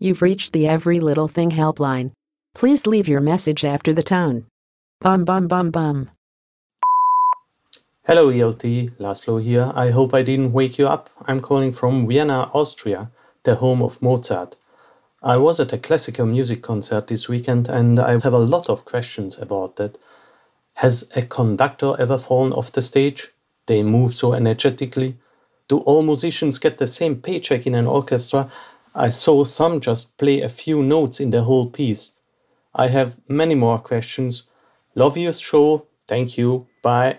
You've reached the Every Little Thing helpline. Please leave your message after the tone. Bum bum bum bum. Hello ELT, Laszlo here. I hope I didn't wake you up. I'm calling from Vienna, Austria, the home of Mozart. I was at a classical music concert this weekend and I have a lot of questions about that. Has a conductor ever fallen off the stage? They move so energetically. Do all musicians get the same paycheck in an orchestra? I saw some just play a few notes in the whole piece. I have many more questions. Love your show. Thank you. Bye.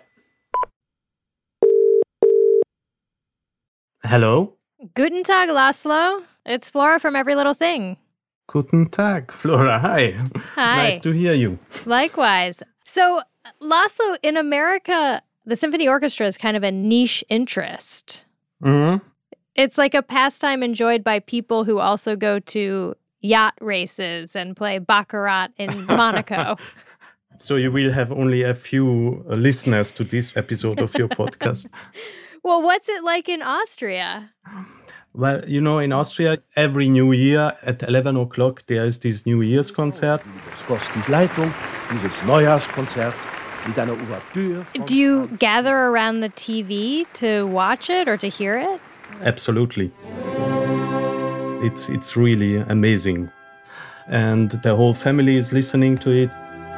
Hello? Guten Tag, Laszlo. It's Flora from Every Little Thing. Guten Tag, Flora. Hi. Hi. Nice to hear you. Likewise. So, Laszlo, in America, the symphony orchestra is kind of a niche interest. Mm-hmm. It's like a pastime enjoyed by people who also go to yacht races and play baccarat in Monaco. So you will have only a few listeners to this episode of your podcast. Well, what's it like in Austria? Well, you know, in Austria, every New Year at 11 o'clock, there is this New Year's concert. Do you gather around the TV to watch it or to hear it? Absolutely. It's really amazing. And the whole family is listening to it.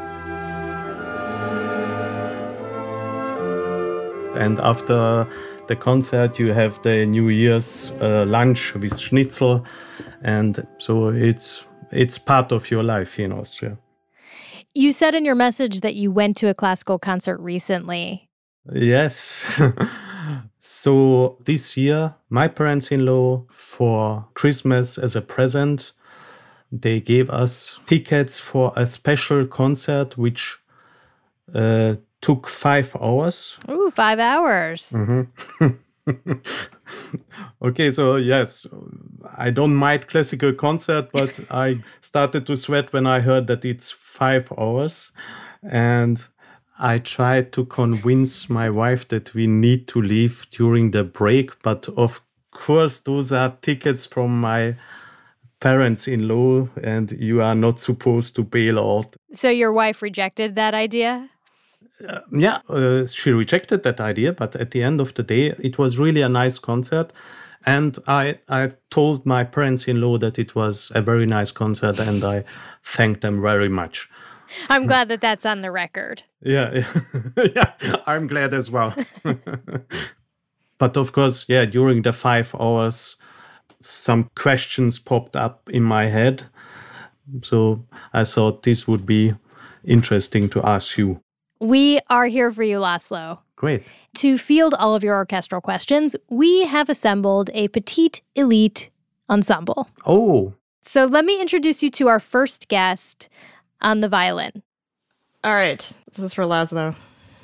And after the concert, you have the New Year's lunch with schnitzel. And so it's part of your life here in Austria. You said in your message that you went to a classical concert recently. Yes. So this year, my parents-in-law, for Christmas as a present, they gave us tickets for a special concert which took 5 hours. Ooh, 5 hours. Mm-hmm. Okay, so yes, I don't mind classical concert, but I started to sweat when I heard that it's 5 hours. And I tried to convince my wife that we need to leave during the break, but of course, those are tickets from my parents-in-law, and you are not supposed to bail out. So your wife rejected that idea? She rejected that idea, but at the end of the day, it was really a nice concert. And I told my parents-in-law that it was a very nice concert, and I thanked them very much. I'm glad that that's on the record. Yeah, I'm glad as well. But of course, during the 5 hours, some questions popped up in my head. So I thought this would be interesting to ask you. We are here for you, Laszlo. Great. To field all of your orchestral questions, we have assembled a petite elite ensemble. Oh. So let me introduce you to our first guest on the violin. All right, this is for Laszlo.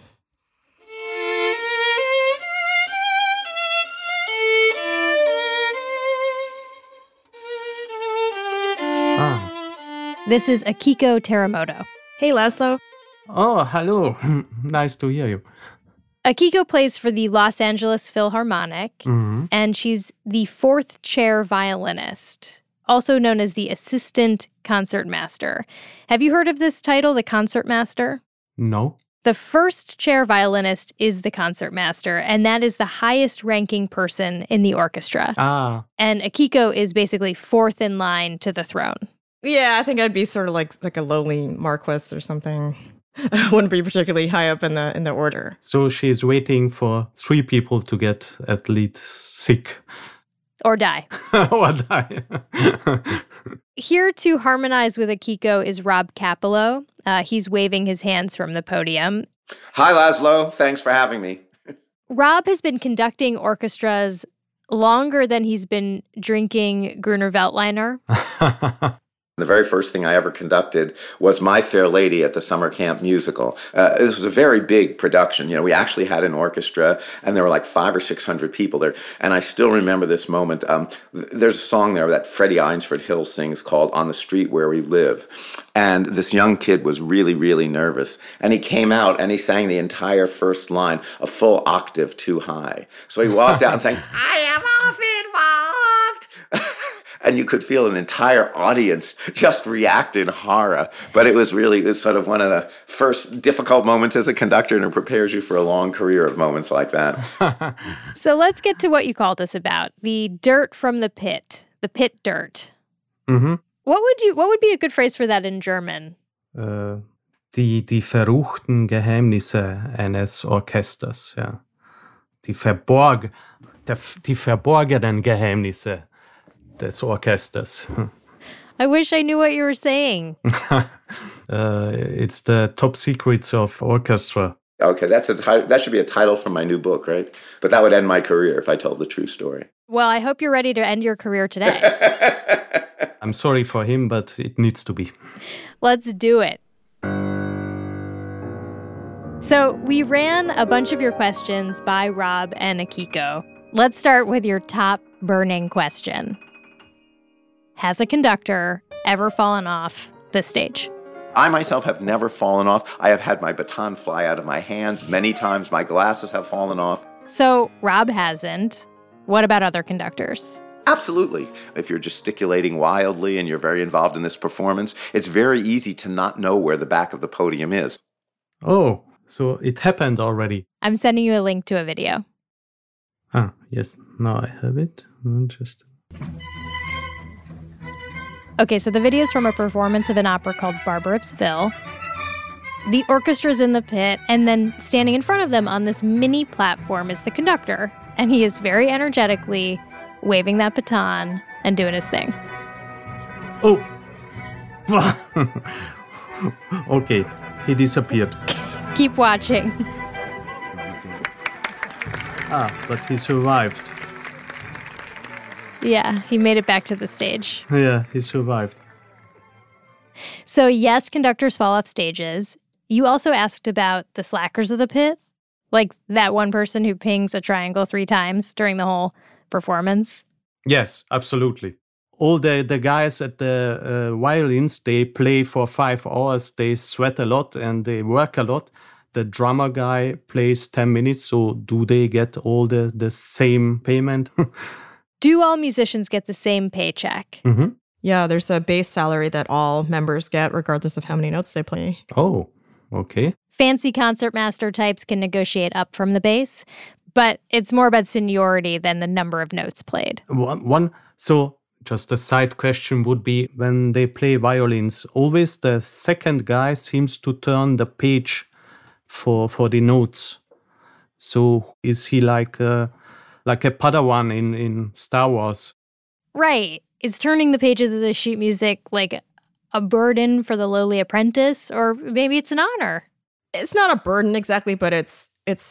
This is Akiko Teramoto. Hey, Laszlo. Oh, hello. Nice to hear you. Akiko plays for the Los Angeles Philharmonic, and she's the 4th chair violinist, also known as the assistant concertmaster. Have you heard of this title, the concertmaster? No. The 1st chair violinist is the concertmaster, and that is the highest ranking person in the orchestra. And Akiko is basically 4th in line to the throne. Yeah, I think I'd be sort of like a lowly marquis or something. I wouldn't be particularly high up in the order. So she's waiting for 3 people to get at least sick. Or die. Or die. Here to harmonize with Akiko is Rob Capello. He's waving his hands from the podium. Hi, Laszlo. Thanks for having me. Rob has been conducting orchestras longer than he's been drinking Gruner Veltliner. The very first thing I ever conducted was My Fair Lady at the Summer Camp Musical. This was a very big production. You know, we actually had an orchestra, and there were like 500 or 600 people there. And I still remember this moment. There's a song there that Freddie Einsford Hill sings called On the Street Where We Live. And this young kid was really, really nervous. And he came out and he sang the entire first line a full octave too high. So he walked out and sang, I am often walked. and you could feel an entire audience just react in horror. But it was sort of one of the first difficult moments as a conductor, and it prepares you for a long career of moments like that. So let's get to what you called us about, the dirt from the pit dirt. Mm-hmm. What would be a good phrase for that in German? Die verruchten Geheimnisse eines Orchesters, ja. Die verborgenen Geheimnisse des Orchesters. I wish I knew what you were saying. It's the top secrets of orchestra. Okay, that should be a title for my new book, right? But that would end my career if I told the true story. Well, I hope you're ready to end your career today. I'm sorry for him, but it needs to be. Let's do it. So we ran a bunch of your questions by Rob and Akiko. Let's start with your top burning question. Has a conductor ever fallen off the stage? I myself have never fallen off. I have had my baton fly out of my hand many times. My glasses have fallen off. So Rob hasn't. What about other conductors? Absolutely. If you're gesticulating wildly and you're very involved in this performance, it's very easy to not know where the back of the podium is. Oh, so it happened already. I'm sending you a link to a video. Ah, yes. Now I have it. Okay, so the video is from a performance of an opera called Barber of Seville. The orchestra's in the pit, and then standing in front of them on this mini platform is the conductor. And he is very energetically waving that baton and doing his thing. Oh! Okay, he disappeared. Keep watching. But he survived. Yeah, he made it back to the stage. Yeah, he survived. So yes, conductors fall off stages. You also asked about the slackers of the pit, like that one person who pings a triangle 3 times during the whole performance. Yes, absolutely. All the guys at the violins, they play for 5 hours, they sweat a lot and they work a lot. The drummer guy plays 10 minutes, so do they get all the same payment? Do all musicians get the same paycheck? Mm-hmm. Yeah, there's a base salary that all members get, regardless of how many notes they play. Oh, okay. Fancy concertmaster types can negotiate up from the base, but it's more about seniority than the number of notes played. So just a side question would be, when they play violins, always the second guy seems to turn the page for the notes. So is he like a Padawan in Star Wars? Right. Is turning the pages of the sheet music like a burden for the lowly apprentice, or maybe it's an honor? It's not a burden exactly, but it's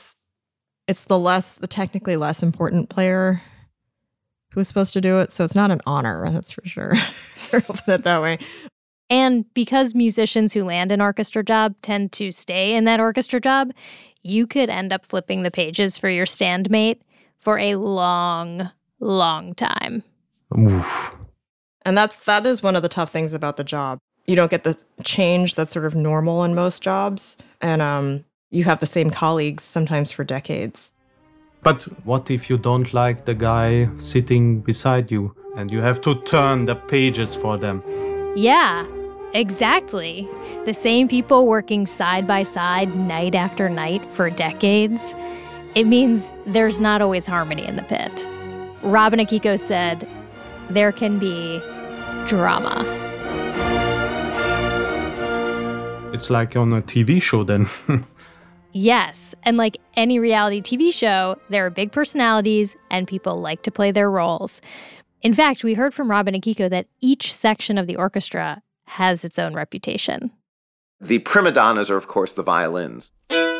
the technically less important player who's supposed to do it. So it's not an honor, that's for sure. I'll put it that way. And because musicians who land an orchestra job tend to stay in that orchestra job, you could end up flipping the pages for your standmate for a long, long time. Oof. And that is one of the tough things about the job. You don't get the change that's sort of normal in most jobs. And you have the same colleagues sometimes for decades. But what if you don't like the guy sitting beside you and you have to turn the pages for them? Yeah, exactly. The same people working side by side night after night for decades. It means there's not always harmony in the pit. Rob and Akiko said there can be drama. It's like on a TV show then. Yes, and like any reality TV show, there are big personalities and people like to play their roles. In fact, we heard from Rob and Akiko that each section of the orchestra has its own reputation. The prima donnas are, of course, the violins.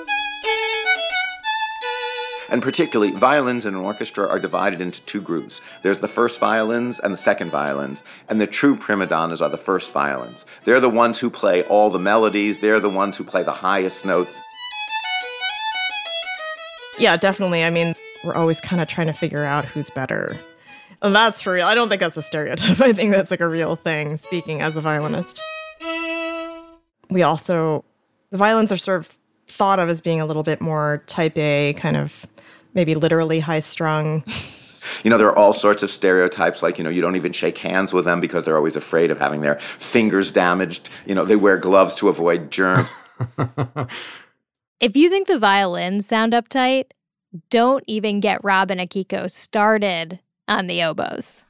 And particularly, violins in an orchestra are divided into 2 groups. There's the first violins and the second violins, and the true prima donnas are the first violins. They're the ones who play all the melodies. They're the ones who play the highest notes. Yeah, definitely. I mean, we're always kind of trying to figure out who's better. And that's for real. I don't think that's a stereotype. I think that's like a real thing, speaking as a violinist. The violins are sort of thought of as being a little bit more type A, kind of maybe literally high-strung. There are all sorts of stereotypes, like, you don't even shake hands with them because they're always afraid of having their fingers damaged. They wear gloves to avoid germs. If you think the violins sound uptight, don't even get Rob and Akiko started on the oboes.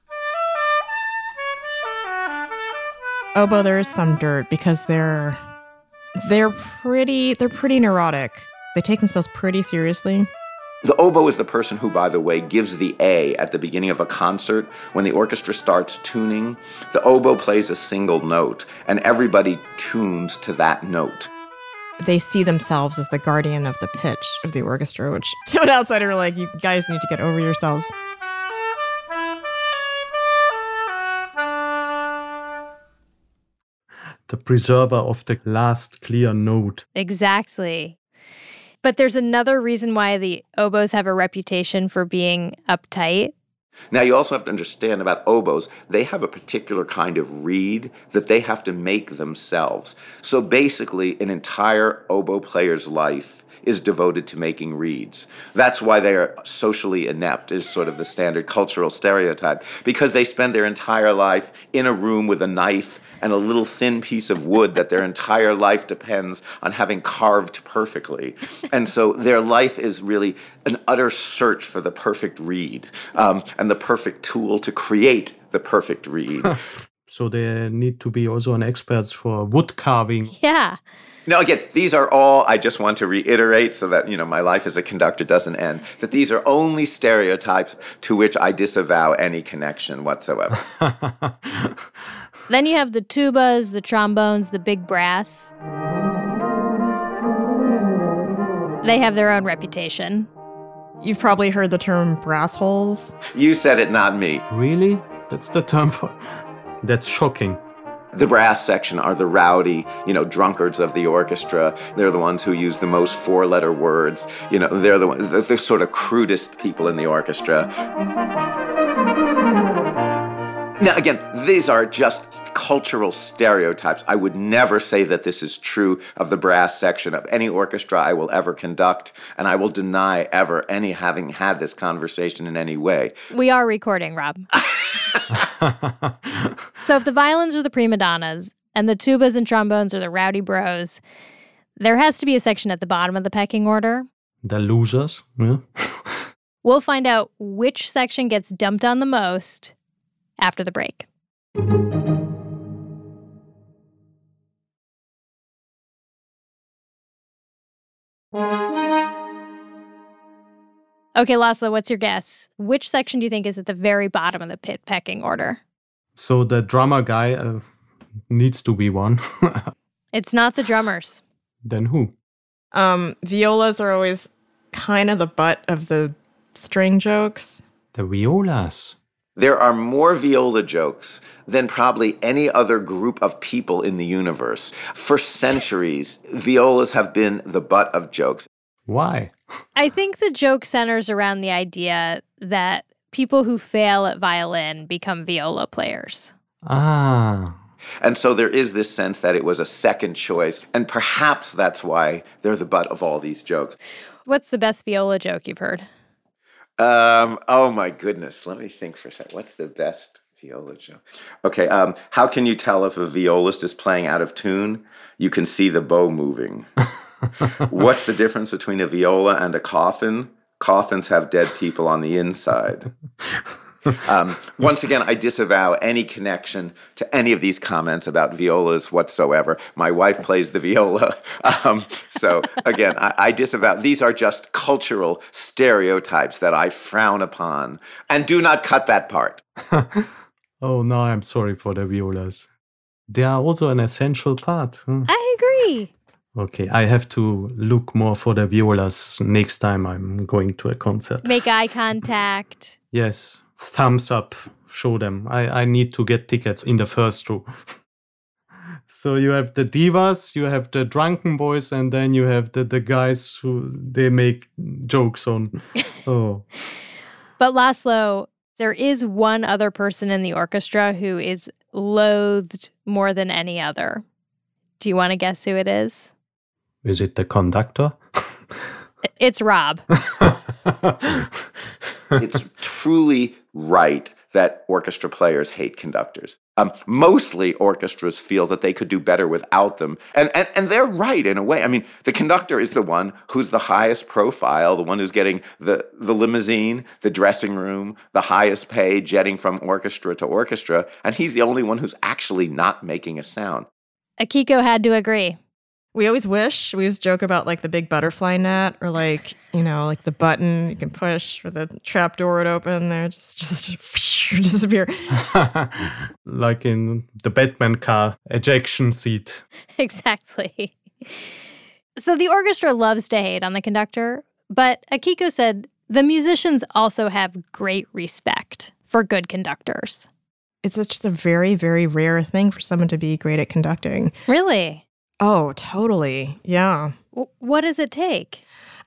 Oboe, there is some dirt because they're pretty neurotic. They take themselves pretty seriously. The oboe is the person who, by the way, gives the A at the beginning of a concert. When the orchestra starts tuning, the oboe plays a single note, and everybody tunes to that note. They see themselves as the guardian of the pitch of the orchestra, which to an outsider are like, you guys need to get over yourselves. The preserver of the last clear note. Exactly. But there's another reason why the oboes have a reputation for being uptight. Now, you also have to understand about oboes, they have a particular kind of reed that they have to make themselves. So basically, an entire oboe player's life is devoted to making reeds. That's why they are socially inept, is sort of the standard cultural stereotype, because they spend their entire life in a room with a knife and a little thin piece of wood that their entire life depends on having carved perfectly. And so their life is really an utter search for the perfect reed and the perfect tool to create the perfect reed. So they need to be also an expert for wood carving. Yeah. Now, again, these are all, I just want to reiterate so that, my life as a conductor doesn't end, that these are only stereotypes to which I disavow any connection whatsoever. Then you have the tubas, the trombones, the big brass. They have their own reputation. You've probably heard the term brass holes. You said it, not me. Really? That's the term for... That's shocking. The brass section are the rowdy, drunkards of the orchestra. They're the ones who use the most four-letter words. They're the sort of crudest people in the orchestra. Now, again, these are just cultural stereotypes. I would never say that this is true of the brass section of any orchestra I will ever conduct, and I will deny ever any having had this conversation in any way. We are recording, Rob. So if the violins are the prima donnas and the tubas and trombones are the rowdy bros, there has to be a section at the bottom of the pecking order. The losers, yeah. We'll find out which section gets dumped on the most after the break. Okay, Laszlo, what's your guess? Which section do you think is at the very bottom of the pecking order? So the drummer guy needs to be one. It's not the drummers. Then who? Violas are always kind of the butt of the string jokes. The violas. There are more viola jokes than probably any other group of people in the universe. For centuries, violas have been the butt of jokes. Why? I think the joke centers around the idea that people who fail at violin become viola players. Ah. And so there is this sense that it was a second choice, and perhaps that's why they're the butt of all these jokes. What's the best viola joke you've heard? Oh my goodness. Let me think for a second. What's the best viola joke? Okay, how can you tell if a violist is playing out of tune? You can see the bow moving. What's the difference between a viola and a coffin? Coffins have dead people on the inside. Once again, I disavow any connection to any of these comments about violas whatsoever. My wife plays the viola. So again, I disavow. These are just cultural stereotypes that I frown upon. And do not cut that part. Oh, no, I'm sorry for the violas. They are also an essential part. I agree. Okay, I have to look more for the violas next time I'm going to a concert. Make eye contact. Yes, thumbs up, show them. I need to get tickets in the first row. So you have the divas, you have the drunken boys, and then you have the guys who they make jokes on. Oh. But Laszlo, there is one other person in the orchestra who is loathed more than any other. Do you want to guess who it is? Is it the conductor? It's Rob. It's truly right that orchestra players hate conductors. Mostly orchestras feel that they could do better without them. And they're right in a way. I mean, the conductor is the one who's the highest profile, the one who's getting the limousine, the dressing room, the highest pay, jetting from orchestra to orchestra. And he's the only one who's actually not making a sound. Akiko had to agree. We always joke about like the big butterfly net or like, like the button you can push for the trap door would open there, just disappear. Like in the Batman car ejection seat. Exactly. So the orchestra loves to hate on the conductor, but Akiko said the musicians also have great respect for good conductors. It's just a very, very rare thing for someone to be great at conducting. Really? Oh, totally. Yeah. What does it take?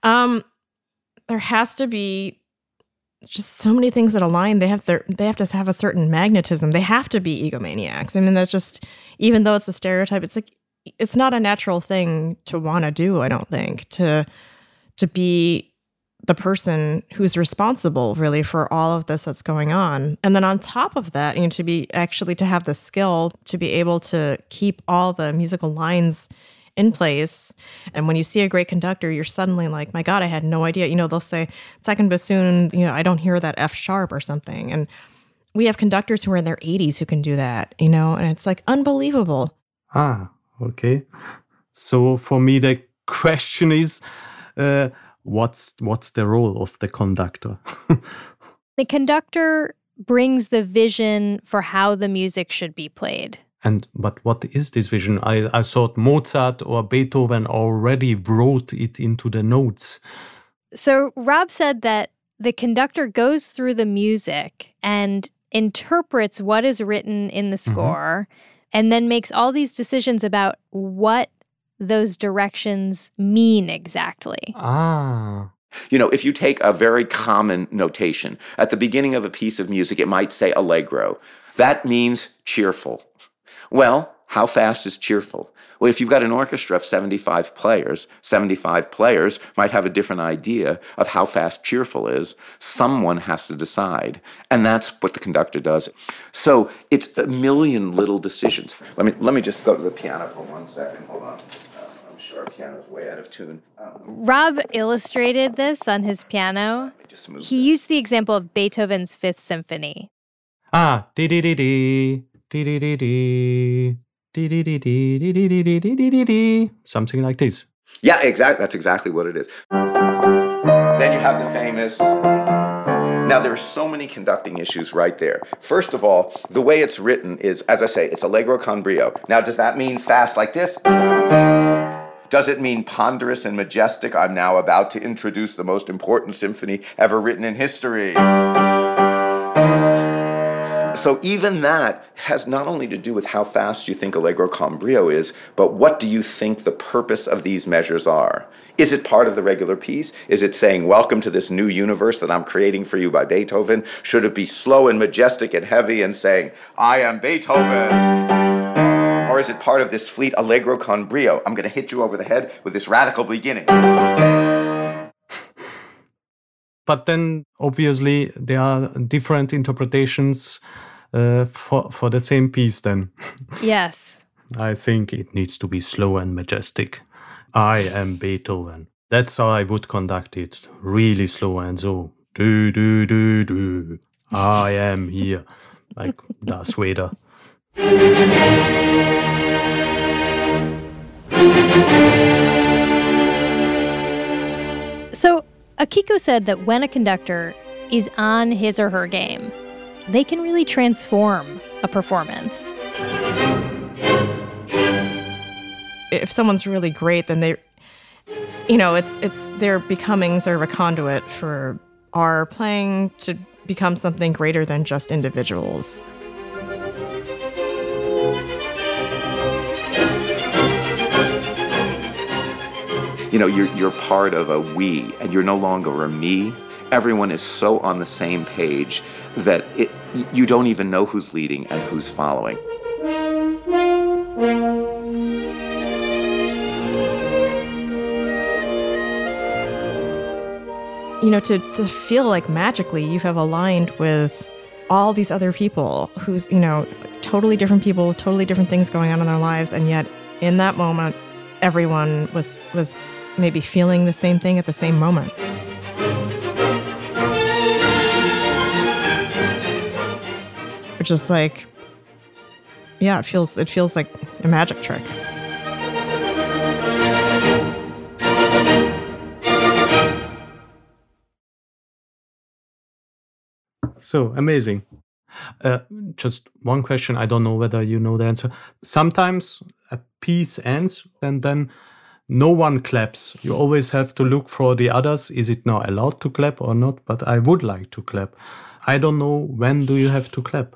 There has to be just so many things that align. They have to have a certain magnetism. They have to be egomaniacs. I mean, that's just, even though it's a stereotype, it's like, it's not a natural thing to want to do, I don't think, to be the person who's responsible really for all of this that's going on. And then on top of that, to have the skill to be able to keep all the musical lines in place. And when you see a great conductor, you're suddenly like, my God, I had no idea. They'll say second bassoon, I don't hear that F sharp or something. And we have conductors who are in their 80s who can do that, and it's like unbelievable. Ah, okay. So for me, the question is, what's the role of the conductor? The conductor brings the vision for how the music should be played. But what is this vision? I thought Mozart or Beethoven already wrote it into the notes. So Rob said that the conductor goes through the music and interprets what is written in the score, and then makes all these decisions about what those directions mean exactly. Ah. If you take a very common notation, at the beginning of a piece of music, it might say allegro. That means cheerful. Well, how fast is cheerful? Well, if you've got an orchestra of 75 players might have a different idea of how fast cheerful is. Someone has to decide. And that's what the conductor does. So it's a million little decisions. Let me just go to the piano for 1 second. Hold on. I'm sure our piano's way out of tune. Rob illustrated this on his piano. He used the example of Beethoven's Fifth Symphony. Ah, dee-dee-dee-dee, dee-dee-dee-dee, dee-dee-dee-dee, something like this. Yeah, exactly. That's exactly what it is. Then you have the famous... Now, there are so many conducting issues right there. First of all, the way it's written is, as I say, it's allegro con brio. Now, does that mean fast like this? Does it mean ponderous and majestic? I'm now about to introduce the most important symphony ever written in history. So even that has not only to do with how fast you think allegro con brio is, but what do you think the purpose of these measures are? Is it part of the regular piece? Is it saying, welcome to this new universe that I'm creating for you by Beethoven? Should it be slow and majestic and heavy and saying, I am Beethoven? Or is it part of this fleet allegro con brio? I'm going to hit you over the head with this radical beginning. But then, obviously, there are different interpretations for the same piece then. Yes. I think it needs to be slow and majestic. I am Beethoven. That's how I would conduct it. Really slow and so. Do, do, do, do. I am here. Like Darth Vader. So, Akiko said that when a conductor is on his or her game, they can really transform a performance. If someone's really great, then they're becoming sort of a conduit for our playing to become something greater than just individuals. You're part of a we, and you're no longer a me. Everyone is so on the same page that you don't even know who's leading and who's following. to feel like magically you have aligned with all these other people who's, totally different people with totally different things going on in their lives. And yet in that moment, everyone was maybe feeling the same thing at the same moment. Which is like, yeah, it feels like a magic trick. So amazing. Just one question. I don't know whether you know the answer. Sometimes a piece ends and then no one claps. You always have to look for the others. Is it now allowed to clap or not? But I would like to clap. I don't know, when do you have to clap?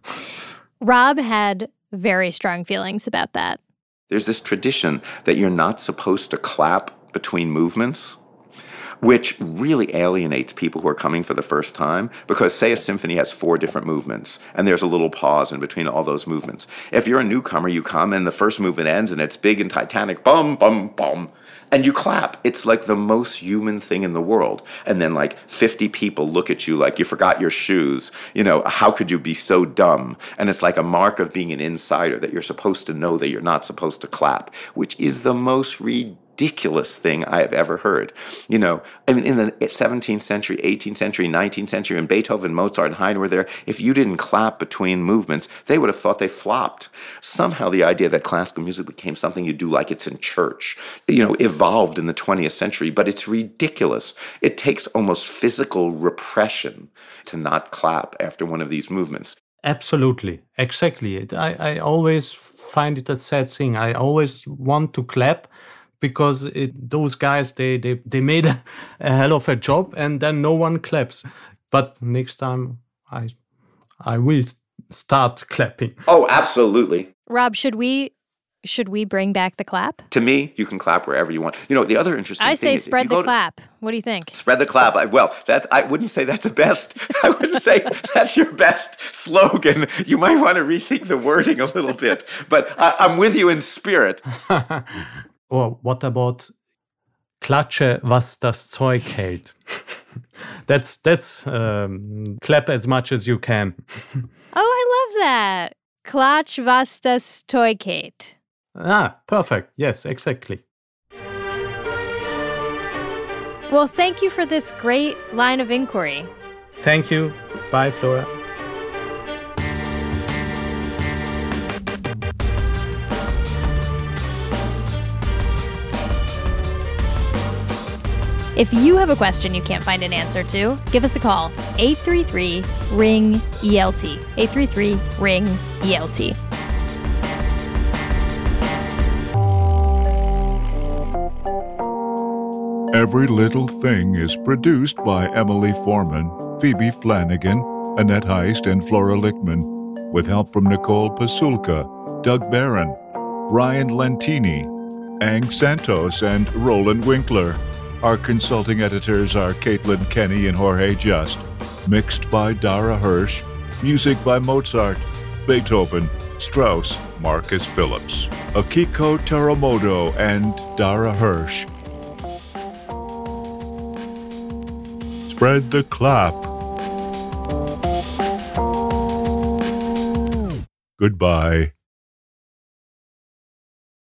Rob had very strong feelings about that. There's this tradition that you're not supposed to clap between movements, which really alienates people who are coming for the first time, because say a symphony has 4 different movements and there's a little pause in between all those movements. If you're a newcomer, you come and the first movement ends and it's big and titanic, bum, bum, bum, and you clap. It's like the most human thing in the world. And then like 50 people look at you like you forgot your shoes. How could you be so dumb? And it's like a mark of being an insider that you're supposed to know that you're not supposed to clap, which is the most ridiculous thing I have ever heard. In the 17th century, 18th century, 19th century, when Beethoven, Mozart, and Haydn were there, if you didn't clap between movements, they would have thought they flopped. Somehow the idea that classical music became something you do like it's in church, evolved in the 20th century, but it's ridiculous. It takes almost physical repression to not clap after one of these movements. Absolutely. Exactly. I always find it a sad thing. I always want to clap, because those guys, they made a hell of a job, and then no one claps. But next time, I will start clapping. Oh, absolutely. Rob, should we bring back the clap? To me, you can clap wherever you want. The other interesting thing is... I say spread the clap. What do you think? Spread the clap. I wouldn't say that's the best. I wouldn't say that's your best slogan. You might want to rethink the wording a little bit. But I'm with you in spirit. Or what about Klatsche, was das Zeug hält? That's clap as much as you can. Oh, I love that. Klatsch, was das Zeug hält. Ah, perfect. Yes, exactly. Well, thank you for this great line of inquiry. Thank you. Bye, Flora. If you have a question you can't find an answer to, give us a call. 833-RING-ELT. 833-RING-ELT. Every Little Thing is produced by Emily Foreman, Phoebe Flanagan, Annette Heist, and Flora Lichtman, with help from Nicole Pasulka, Doug Barron, Ryan Lentini, Ang Santos, and Roland Winkler. Our consulting editors are Caitlin Kenny and Jorge Just. Mixed by Dara Hirsch. Music by Mozart, Beethoven, Strauss, Marcus Phillips, Akiko Teramoto, and Dara Hirsch. Spread the clap. Goodbye.